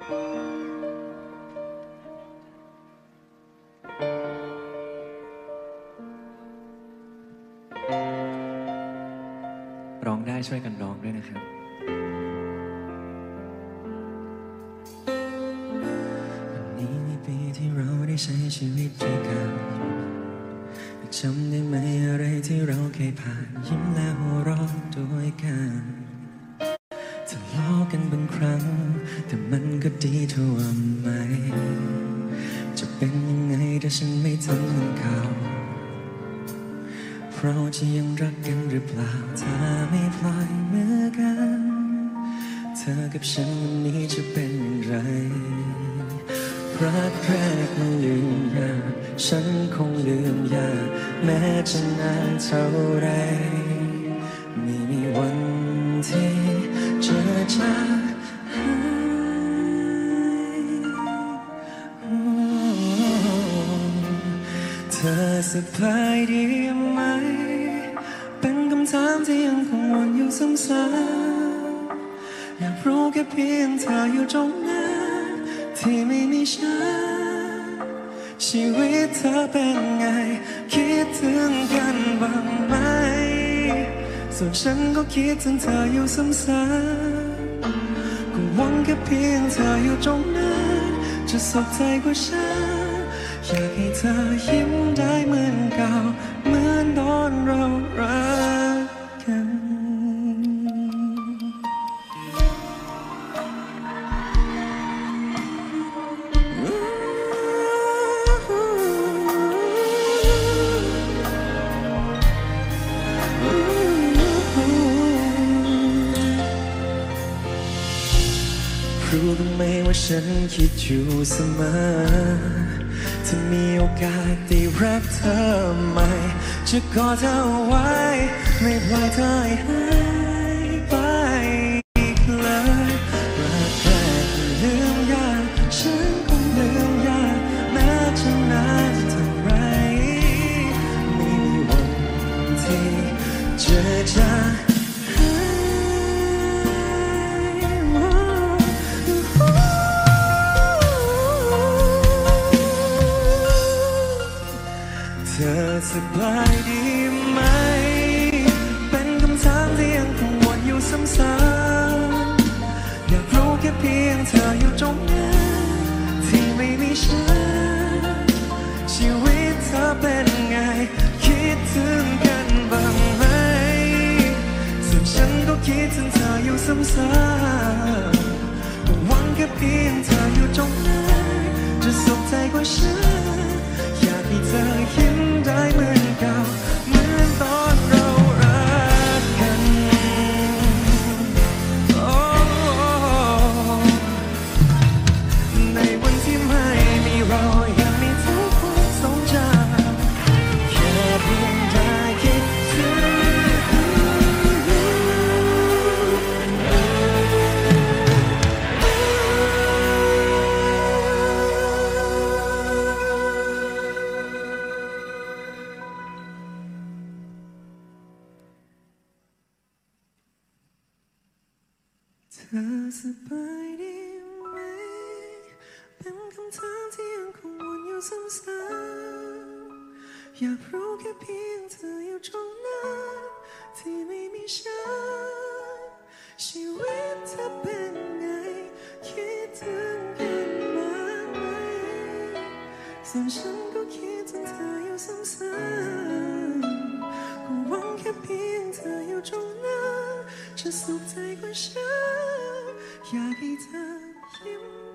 ร้องได้ช่วยกันร้องด้วยนะครับวันนี้ในปีที่เราได้ใช้ชีวิตด้วยกันจำได้ไหมอะไรที่เราเคยผ่านยิ้มและหัวเราะด้วยกันทะเลาะกันบางครั้งแต่มันก็ดีทั่วไหมจะเป็นยังไงถ้าฉันไม่ทำเหมือนเก่าเราจะยังรักกันหรือเปล่าถ้าไม่พลอยมือกันเธอกับฉันวันนี้จะเป็นอย่างไรรักแรกมันลืมยากฉันคงลืมยากแม้จะนานเท่าไรไม่มีวันที่จะจางหายเธอสบายดีไหมเป็นคำถามที่ยังคงวนอยู่ซ้ำๆอยากรู้แค่เพียงเธออยู่ตรงนั้นที่ไม่มีฉันชีวิตเธอเป็นไงคิดถึงกันบ้างไหมส่วนฉันก็คิดถึงเธออยู่ซ้ำๆก็หวังแค่เพียงเธออยู่ตรงนั้นจะสุขใจกว่าฉันอยากให้เธอยิ้มได้เหมือนเก่าเหมือนตอนเรารักกันรู้บ้างไหมว่าฉันคิดอยู่เสมอถ้ามีโอกาสได้รักเธอใหม่จะกอดเธอไว้ไม่ปล่อยเธอหายไปอีกเลยรักแรกลืมยากฉันคงลืมยากแม้จะนานเท่าไรไม่มีวันที่จะจางเธอสบายดีไหมเป็นคำถามที่ยังคงวนอยู่ซ้ำๆอยากรู้แค่เพียงเธออยู่ตรงนั้นที่ไม่มีฉันชีวิตเธอเป็นไงคิดถึงกันบ้างไหมส่วนฉันก็คิดถึงเธออยู่ซ้ำๆก็หวังแค่เพียงเธออยู่ตรงนั้นจะสุขใจกว่าฉันอยากให้เธอยิ้มได้เหมือนเก่าเหมือนตอนเรารักกันในวันที่ไม่มีเรายังมีทุกความทรงจำแค่เพียงได้คิดถึงเธอสบายดีไหมเป็นคำถามที่ยังคงวนอยู่ซ้ำๆอยากรู้แค่เพียงเธออยู่ตรงนั้นที่ไม่มีฉันชีวิตเธอเป็นไงคิดถึงกันบ้างไหมส่วนฉันก็คิดถึงเธออยู่ซ้ำๆก็หวังแค่เพียงเธออยู่ตรงนั้นจะสุขใจกว่าฉันอยากให้เธอยิ้ม